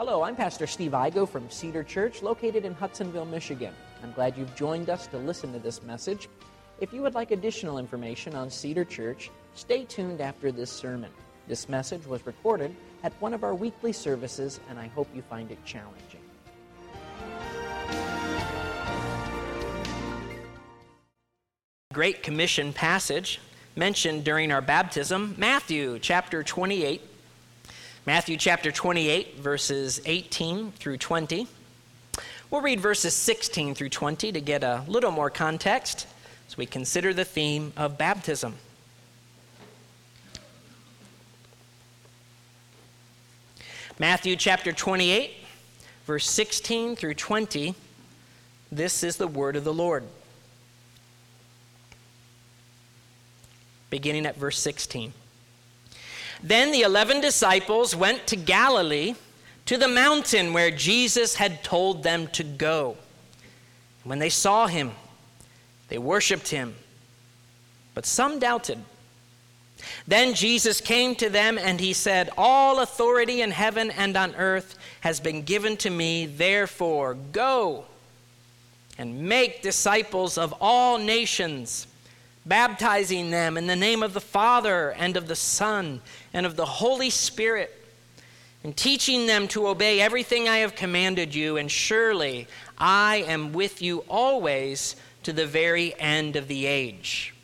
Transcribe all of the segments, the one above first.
Hello, I'm Pastor Steve Igo from Cedar Church, located in Hudsonville, Michigan. I'm glad you've joined us to listen to this message. If you would like additional information on Cedar Church, stay tuned after this sermon. This message was recorded at one of our weekly services, and I hope you find it challenging. Great Commission passage mentioned during our baptism, Matthew chapter 28. Matthew chapter 28, verses 18 through 20. We'll read verses 16 through 20 to get a little more context as we consider the theme of baptism. Matthew chapter 28, verse 16 through 20. This is the word of the Lord. Beginning at verse 16. Then the 11 disciples went to Galilee, to the mountain where Jesus had told them to go. When they saw him, they worshipped him, but some doubted. Then Jesus came to them and he said, "All authority in heaven and on earth has been given to me. Therefore, go and make disciples of all nations, baptizing them in the name of the Father and of the Son and of the Holy Spirit, and teaching them to obey everything I have commanded you. And surely I am with you always to the very end of the age."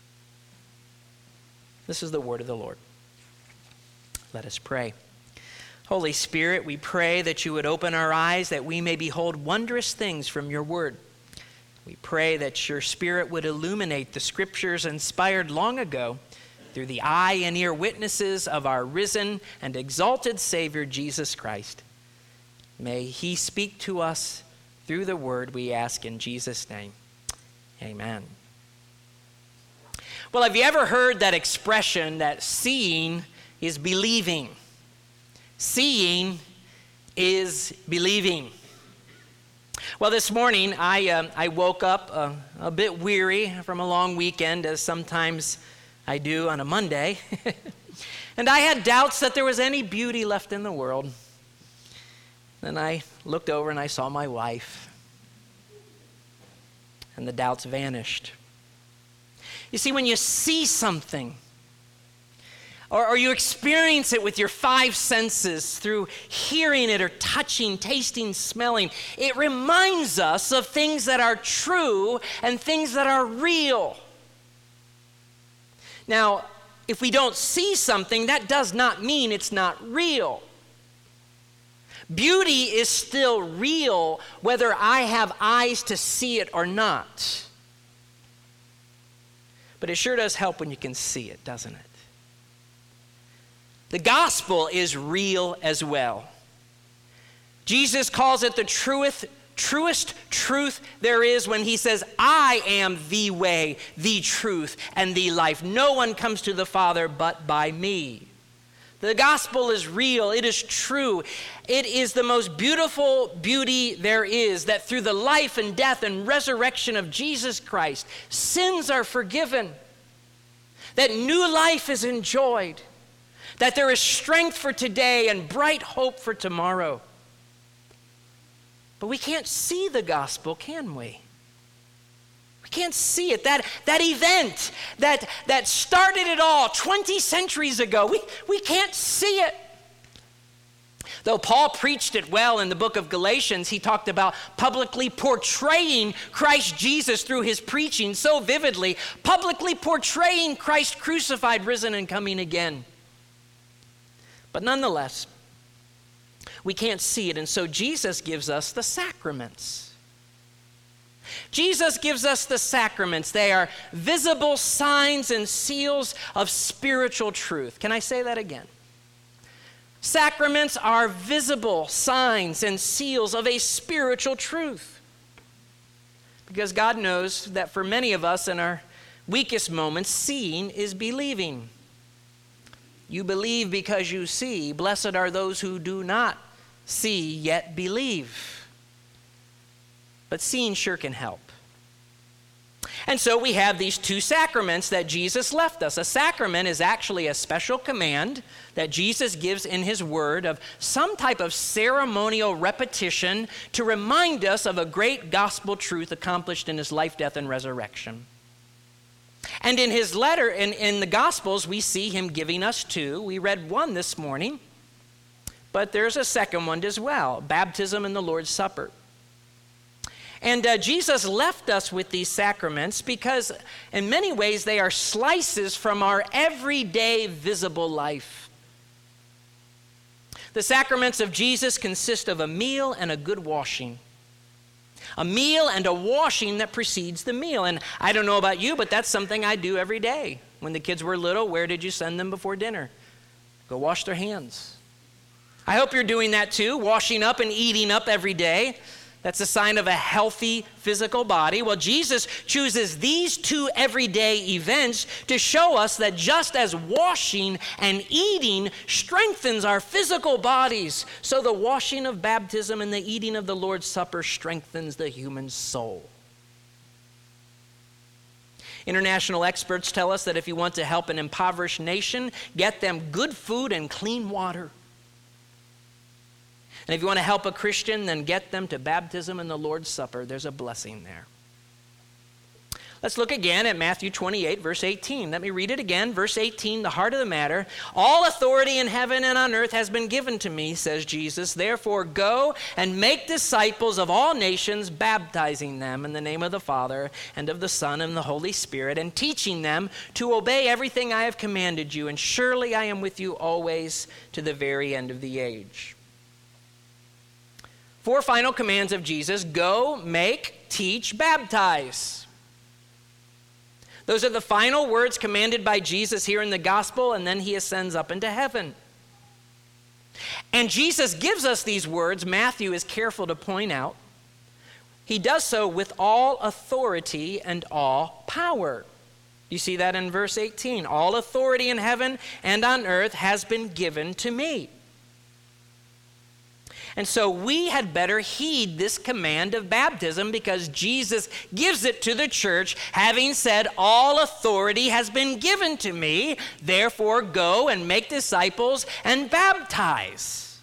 This is the word of the Lord. Let us pray. Holy Spirit, we pray that you would open our eyes that we may behold wondrous things from your word. We pray that your Spirit would illuminate the scriptures inspired long ago through the eye and ear witnesses of our risen and exalted Savior, Jesus Christ. May he speak to us through the word, we ask in Jesus' name. Amen. Well, have you ever heard that expression that seeing is believing? Seeing is believing. Well, this morning I woke up a bit weary from a long weekend, as sometimes I do on a Monday. And I had doubts that there was any beauty left in the world. Then I looked over and I saw my wife. And the doubts vanished. You see, when you see something, or you experience it with your five senses through hearing it or touching, tasting, smelling, it reminds us of things that are true and things that are real. Now, if we don't see something, that does not mean it's not real. Beauty is still real whether I have eyes to see it or not. But it sure does help when you can see it, doesn't it? The gospel is real as well. Jesus calls it the truest truth there is when he says, "I am the way, the truth, and the life. No one comes to the Father but by me." The gospel is real. It is true. It is the most beautiful beauty there is, that through the life and death and resurrection of Jesus Christ, sins are forgiven, that new life is enjoyed, that there is strength for today and bright hope for tomorrow. But we can't see the gospel, can we? We can't see it. That event that started it all 20 centuries ago, we can't see it. Though Paul preached it well in the book of Galatians, he talked about publicly portraying Christ Jesus through his preaching so vividly, publicly portraying Christ crucified, risen, and coming again. But nonetheless, we can't see it, and so Jesus gives us the sacraments. Jesus gives us the sacraments. They are visible signs and seals of spiritual truth. Can I say that again? Sacraments are visible signs and seals of a spiritual truth. Because God knows that for many of us in our weakest moments, seeing is believing. You believe because you see. Blessed are those who do not see yet believe. But seeing sure can help. And so we have these two sacraments that Jesus left us. A sacrament is actually a special command that Jesus gives in his word of some type of ceremonial repetition to remind us of a great gospel truth accomplished in his life, death, and resurrection. And in his letter, in the Gospels, we see him giving us two. We read one this morning, but there's a second one as well, baptism and the Lord's Supper. And Jesus left us with these sacraments because in many ways they are slices from our everyday visible life. The sacraments of Jesus consist of a meal and a good washing. A meal and a washing that precedes the meal. And I don't know about you, but that's something I do every day. When the kids were little, where did you send them before dinner? Go wash their hands. I hope you're doing that too, washing up and eating up every day. That's a sign of a healthy physical body. Well, Jesus chooses these two everyday events to show us that just as washing and eating strengthens our physical bodies, so the washing of baptism and the eating of the Lord's Supper strengthens the human soul. International experts tell us that if you want to help an impoverished nation, get them good food and clean water. And if you want to help a Christian, then get them to baptism and the Lord's Supper. There's a blessing there. Let's look again at Matthew 28, verse 18. Let me read it again. Verse 18, the heart of the matter. All authority in heaven and on earth has been given to me, says Jesus. Therefore, go and make disciples of all nations, baptizing them in the name of the Father and of the Son and the Holy Spirit, and teaching them to obey everything I have commanded you. And surely I am with you always to the very end of the age. Four final commands of Jesus: go, make, teach, baptize. Those are the final words commanded by Jesus here in the gospel, and then he ascends up into heaven. And Jesus gives us these words, Matthew is careful to point out. He does so with all authority and all power. You see that in verse 18. All authority in heaven and on earth has been given to me. And so we had better heed this command of baptism because Jesus gives it to the church, having said, all authority has been given to me, therefore go and make disciples and baptize.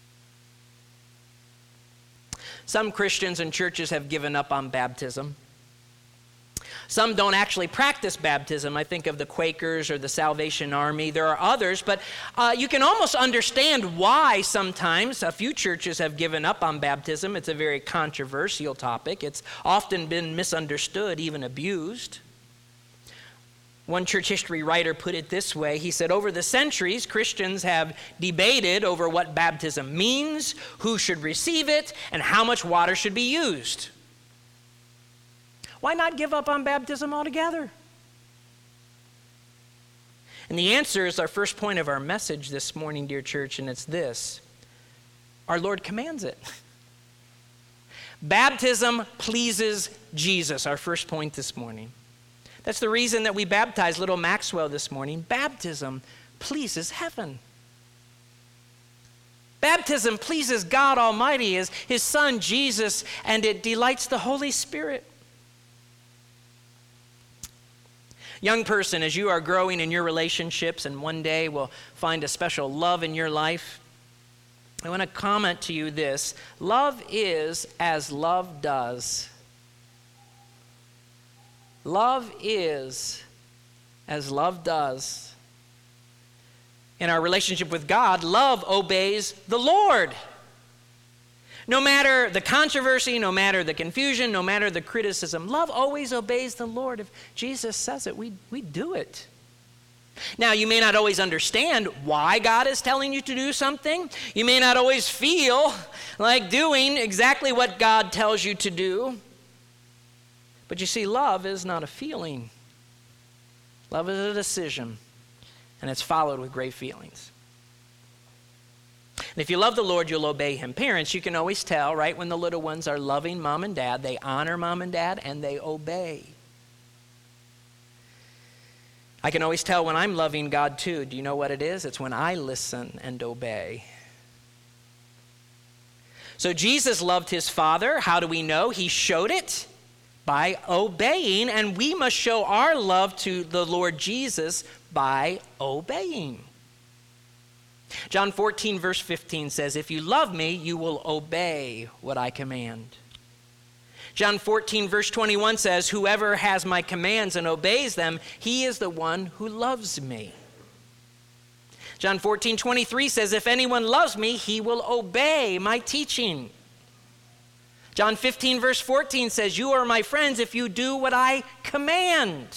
Some Christians and churches have given up on baptism. Some don't actually practice baptism. I think of the Quakers or the Salvation Army. There are others, but you can almost understand why sometimes a few churches have given up on baptism. It's a very controversial topic. It's often been misunderstood, even abused. One church history writer put it this way. He said, over the centuries, Christians have debated over what baptism means, who should receive it, and how much water should be used. Why not give up on baptism altogether? And the answer is our first point of our message this morning, dear church, and it's this: our Lord commands it. Baptism pleases Jesus, our first point this morning. That's the reason that we baptized little Maxwell this morning. Baptism pleases heaven. Baptism pleases God Almighty, his Son Jesus, and it delights the Holy Spirit. Young person, as you are growing in your relationships and one day will find a special love in your life, I want to comment to you this: love is as love does. Love is as love does. In our relationship with God, love obeys the Lord. No matter the controversy, no matter the confusion, no matter the criticism, love always obeys the Lord. If Jesus says it, we do it. Now, you may not always understand why God is telling you to do something. You may not always feel like doing exactly what God tells you to do. But you see, love is not a feeling. Love is a decision, and it's followed with great feelings. And if you love the Lord, you'll obey him. Parents, you can always tell, right, when the little ones are loving mom and dad, they honor mom and dad, and they obey. I can always tell when I'm loving God too. Do you know what it is? It's when I listen and obey. So Jesus loved his Father. How do we know? He showed it by obeying, and we must show our love to the Lord Jesus by obeying. John 14, verse 15 says, "If you love me, you will obey what I command." John 14, verse 21 says, "Whoever has my commands and obeys them, he is the one who loves me." John 14, 23 says, "If anyone loves me, he will obey my teaching." John 15, verse 14 says, "You are my friends if you do what I command."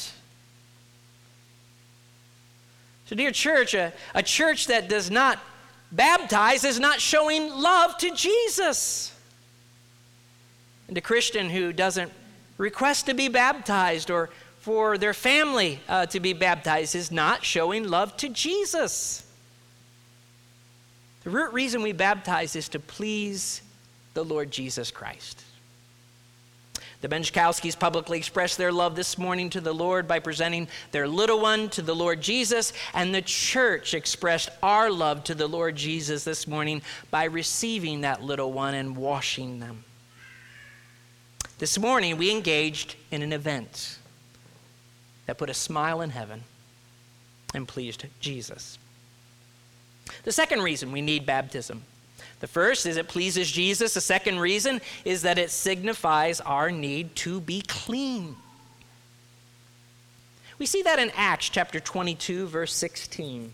So dear church, a church that does not baptize is not showing love to Jesus. And a Christian who doesn't request to be baptized or for their family to be baptized is not showing love to Jesus. The root reason we baptize is to please the Lord Jesus Christ. The Benchkowskis publicly expressed their love this morning to the Lord by presenting their little one to the Lord Jesus, and the church expressed our love to the Lord Jesus this morning by receiving that little one and washing them. This morning, we engaged in an event that put a smile in heaven and pleased Jesus. The second reason we need baptism. The first is it pleases Jesus. The second reason is that it signifies our need to be clean. We see that in Acts chapter 22, verse 16.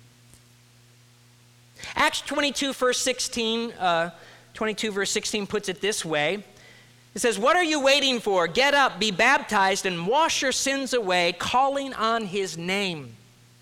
Acts 22, verse 16 puts it this way. It says, "What are you waiting for? Get up, be baptized, and wash your sins away, calling on his name."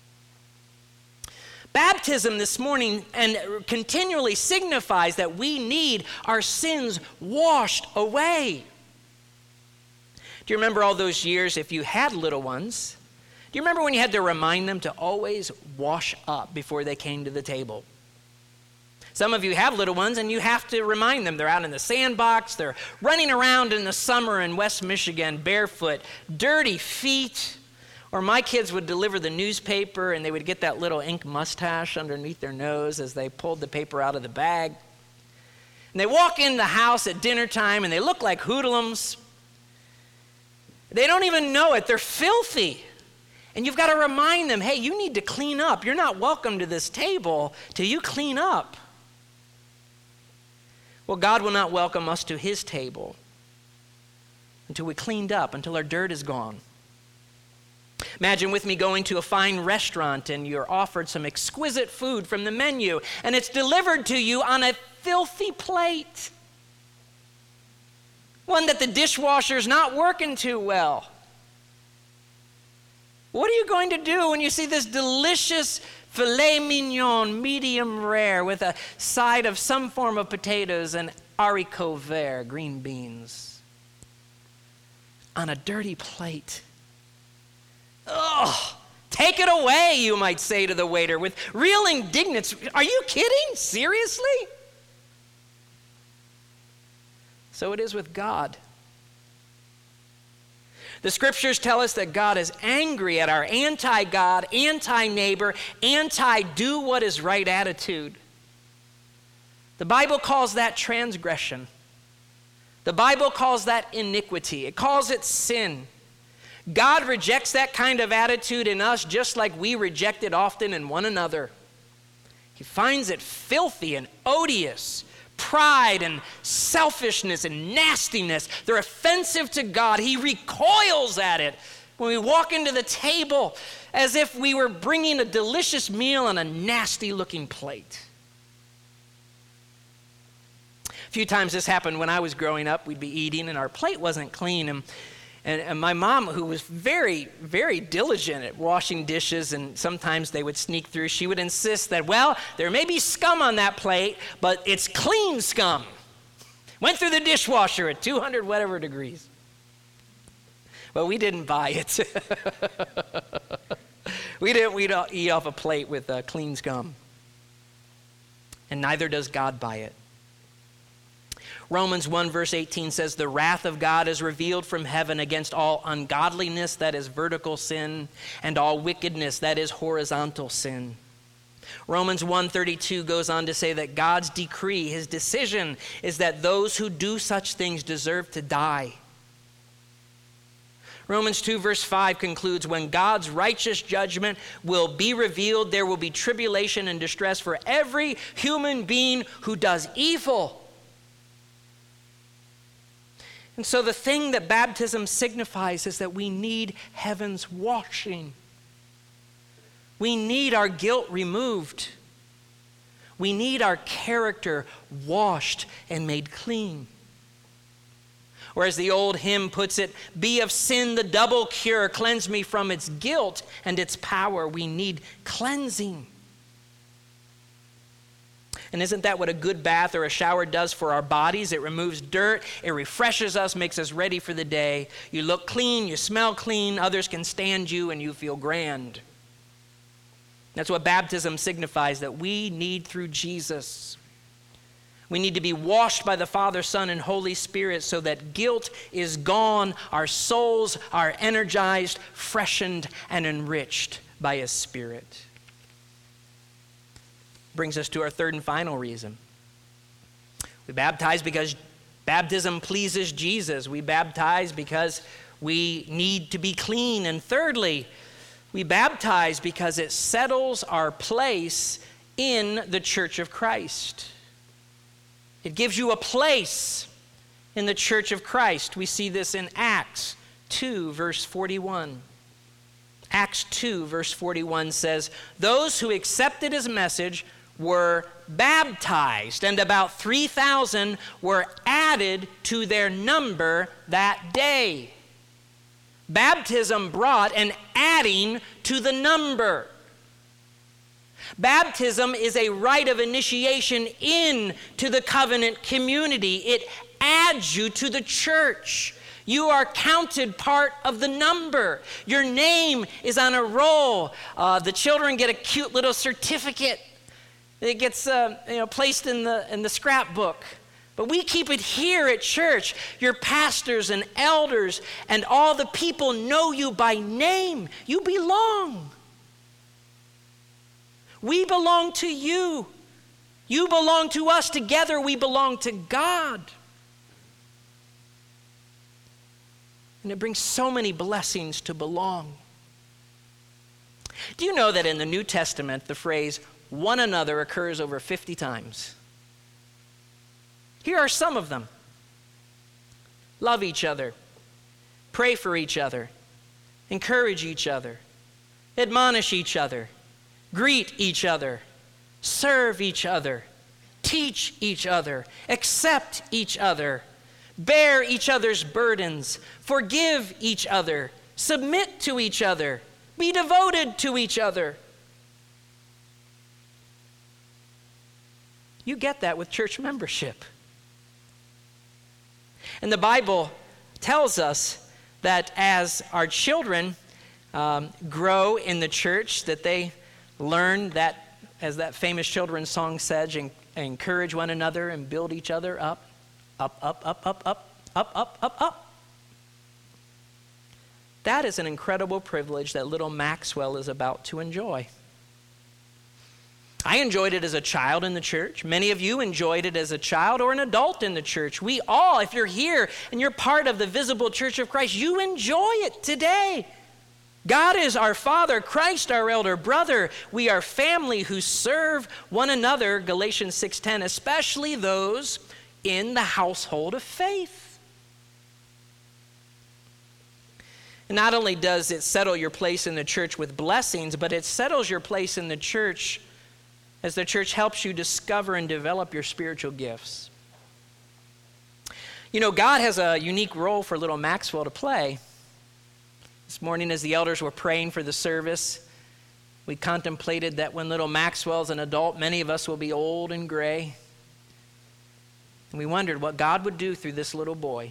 Baptism this morning and continually signifies that we need our sins washed away. Do you remember all those years if you had little ones? Do you remember when you had to remind them to always wash up before they came to the table? Some of you have little ones and you have to remind them. They're out in the sandbox. They're running around in the summer in West Michigan barefoot, dirty feet. Or my kids would deliver the newspaper and they would get that little ink mustache underneath their nose as they pulled the paper out of the bag. And they walk in the house at dinner time and they look like hoodlums. They don't even know it. They're filthy. And you've got to remind them, hey, you need to clean up. You're not welcome to this table till you clean up. Well, God will not welcome us to his table until we cleaned up, until our dirt is gone. Imagine with me going to a fine restaurant and you're offered some exquisite food from the menu and it's delivered to you on a filthy plate. One that the dishwasher's not working too well. What are you going to do when you see this delicious filet mignon, medium rare, with a side of some form of potatoes and haricot vert, green beans, on a dirty plate? Ugh, take it away, you might say to the waiter with real indignance. Are you kidding? Seriously? So it is with God. The scriptures tell us that God is angry at our anti-God, anti-neighbor, anti-do what is right attitude. The Bible calls that transgression. The Bible calls that iniquity. It calls it sin. God rejects that kind of attitude in us just like we reject it often in one another. He finds it filthy and odious. Pride and selfishness and nastiness, they're offensive to God. He recoils at it when we walk into the table as if we were bringing a delicious meal on a nasty-looking plate. A few times this happened when I was growing up. We'd be eating and our plate wasn't clean. And my mom, who was very, very diligent at washing dishes, and sometimes they would sneak through, she would insist that, well, there may be scum on that plate, but it's clean scum. Went through the dishwasher at 200 whatever degrees. Well, we didn't buy it. We'd eat off a plate with clean scum. And neither does God buy it. Romans 1 verse 18 says, "The wrath of God is revealed from heaven against all ungodliness, that is vertical sin, and all wickedness, that is horizontal sin." Romans 1:32 goes on to say that God's decree, his decision, is that those who do such things deserve to die. Romans 2 verse 5 concludes, when God's righteous judgment will be revealed, there will be tribulation and distress for every human being who does evil. And so the thing that baptism signifies is that we need heaven's washing. We need our guilt removed. We need our character washed and made clean. Or as the old hymn puts it, be of sin the double cure, cleanse me from its guilt and its power. We need cleansing. And isn't that what a good bath or a shower does for our bodies? It removes dirt, it refreshes us, makes us ready for the day. You look clean, you smell clean, others can stand you, and you feel grand. That's what baptism signifies, that we need through Jesus. We need to be washed by the Father, Son, and Holy Spirit so that guilt is gone, our souls are energized, freshened, and enriched by His Spirit. Brings us to our third and final reason. We baptize because baptism pleases Jesus. We baptize because we need to be clean. And thirdly, we baptize because it settles our place in the church of Christ. It gives you a place in the church of Christ. We see this in Acts 2, verse 41. Acts 2, verse 41 says, those who accepted His message were baptized, and about 3,000 were added to their number that day. Baptism brought an adding to the number. Baptism is a rite of initiation into the covenant community. It adds you to the church. You are counted part of the number. Your name is on a roll. The children get a cute little certificate. It gets placed in the scrapbook. But we keep it here at church. Your pastors and elders and all the people know you by name. You belong. We belong to you. You belong to us. Together we belong to God. And it brings so many blessings to belong. Do you know that in the New Testament, the phrase one another occurs over 50 times? Here are some of them. Love each other. Pray for each other. Encourage each other. Admonish each other. Greet each other. Serve each other. Teach each other. Accept each other. Bear each other's burdens. Forgive each other. Submit to each other. Be devoted to each other. You get that with church membership. And the Bible tells us that as our children grow in the church, that they learn that, as that famous children's song says, encourage one another and build each other up, up, up, up, up, up, up, up, up, up. That is an incredible privilege that little Maxwell is about to enjoy. I enjoyed it as a child in the church. Many of you enjoyed it as a child or an adult in the church. We all, if you're here and you're part of the visible church of Christ, you enjoy it today. God is our Father, Christ our elder brother. We are family who serve one another, Galatians 6:10, especially those in the household of faith. And not only does it settle your place in the church with blessings, but it settles your place in the church as the church helps you discover and develop your spiritual gifts. You know, God has a unique role for little Maxwell to play. This morning as the elders were praying for the service, we contemplated that when little Maxwell's an adult, many of us will be old and gray. And we wondered what God would do through this little boy.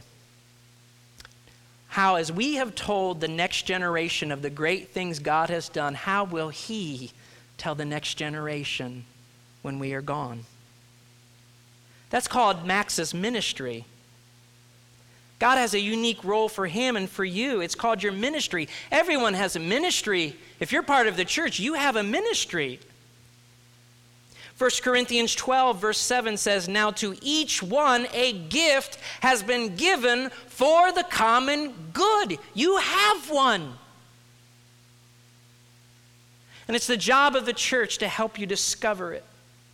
How, as we have told the next generation of the great things God has done, how will He tell the next generation when we are gone? That's called Max's ministry. God has a unique role for him and for you. It's called your ministry. Everyone has a ministry. If you're part of the church, you have a ministry. 1 Corinthians 12, verse 7 says, "Now to each one a gift has been given for the common good." You have one. And it's the job of the church to help you discover it,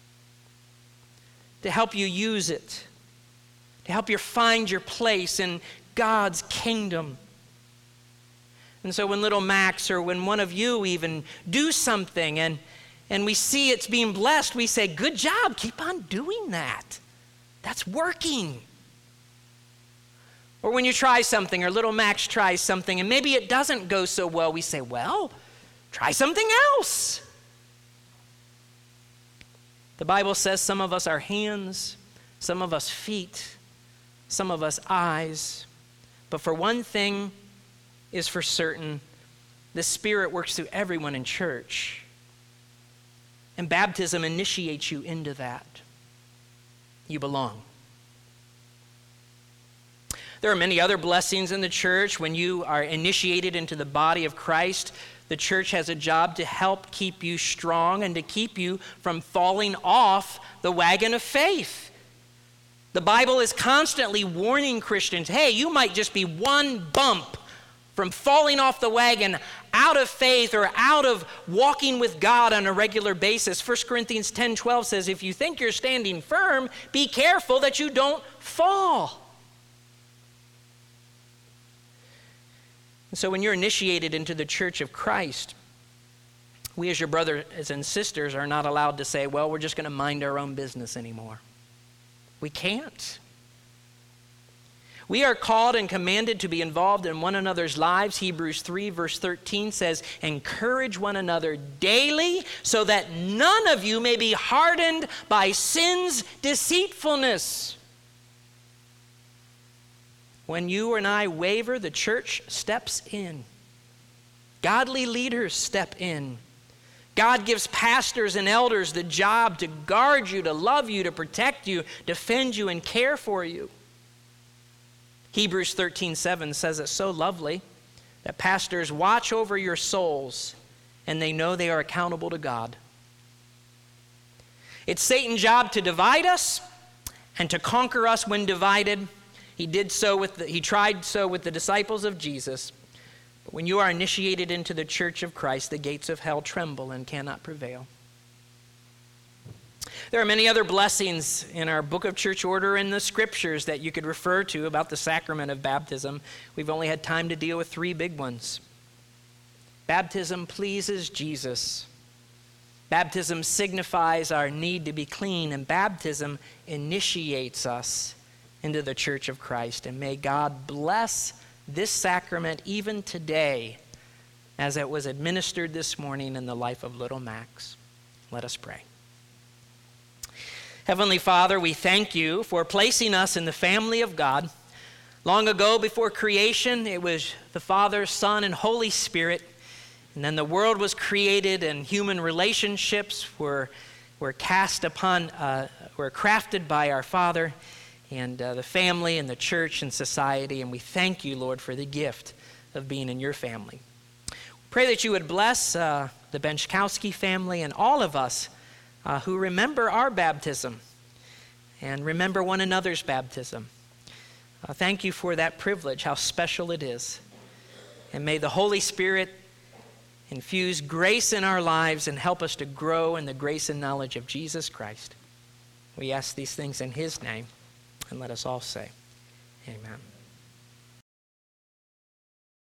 to help you use it, to help you find your place in God's kingdom. And so when little Max or when one of you even do something and we see it's being blessed, we say, "Good job, keep on doing that. That's working." Or when you try something, or little Max tries something, and maybe it doesn't go so well, we say, "Well, try something else." The Bible says some of us are hands, some of us feet, some of us eyes. But for one thing is for certain, the Spirit works through everyone in church. And baptism initiates you into that. You belong. There are many other blessings in the church. When you are initiated into the body of Christ, the church has a job to help keep you strong and to keep you from falling off the wagon of faith. The Bible is constantly warning Christians, hey, you might just be one bump from falling off the wagon out of faith or out of walking with God on a regular basis. 1 Corinthians 10:12 says, if you think you're standing firm, be careful that you don't fall. And so when you're initiated into the church of Christ, we as your brothers and sisters are not allowed to say, well, we're just going to mind our own business anymore. We can't. We are called and commanded to be involved in one another's lives. Hebrews 3 verse 13 says, encourage one another daily so that none of you may be hardened by sin's deceitfulness. When you and I waver, the church steps in. Godly leaders step in. God gives pastors and elders the job to guard you, to love you, to protect you, defend you, and care for you. Hebrews 13:7 says it so lovely that pastors watch over your souls and they know they are accountable to God. It's Satan's job to divide us and to conquer us when divided. He tried so with the disciples of Jesus. But when you are initiated into the church of Christ, the gates of hell tremble and cannot prevail. There are many other blessings in our book of church order in the scriptures that you could refer to about the sacrament of baptism. We've only had time to deal with 3 big ones. Baptism pleases Jesus. Baptism signifies our need to be clean, and baptism initiates us into the church of Christ. And may God bless this sacrament even today as it was administered this morning in the life of little Max. Let us pray. Heavenly Father, we thank you for placing us in the family of God. Long ago, before creation, it was the Father, Son, and Holy Spirit. And then the world was created and human relationships were crafted by our Father and the family and the church and society. And we thank you, Lord, for the gift of being in your family. Pray that you would bless the Benchkowski family and all of us who remember our baptism and remember one another's baptism. Thank you for that privilege, how special it is. And may the Holy Spirit infuse grace in our lives and help us to grow in the grace and knowledge of Jesus Christ. We ask these things in his name, and let us all say, amen.